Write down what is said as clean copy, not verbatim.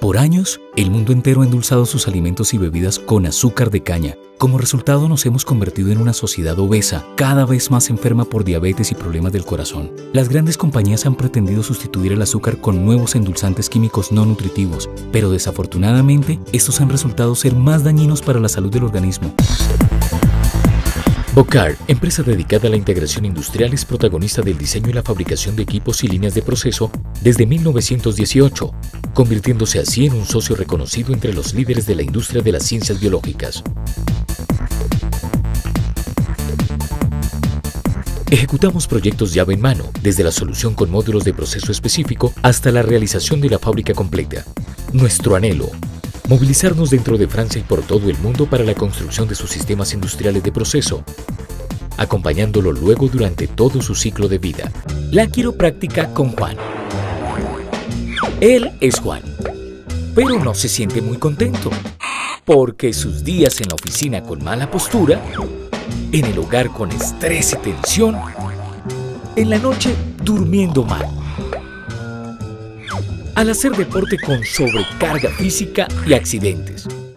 Por años, el mundo entero ha endulzado sus alimentos y bebidas con azúcar de caña. Como resultado, nos hemos convertido en una sociedad obesa, cada vez más enferma por diabetes y problemas del corazón. Las grandes compañías han pretendido sustituir el azúcar con nuevos endulzantes químicos no nutritivos, pero desafortunadamente, estos han resultado ser más dañinos para la salud del organismo. Bocar, empresa dedicada a la integración industrial, es protagonista del diseño y la fabricación de equipos y líneas de proceso desde 1918, convirtiéndose así en un socio reconocido entre los líderes de la industria de las ciencias biológicas. Ejecutamos proyectos llave en mano, desde la solución con módulos de proceso específico hasta la realización de la fábrica completa. Nuestro anhelo: movilizarnos dentro de Francia y por todo el mundo para la construcción de sus sistemas industriales de proceso, acompañándolo luego durante todo su ciclo de vida. La quiropráctica con Juan. Él es Juan, pero no se siente muy contento, porque sus días en la oficina con mala postura, en el hogar con estrés y tensión, en la noche durmiendo mal, al hacer deporte con sobrecarga física y accidentes.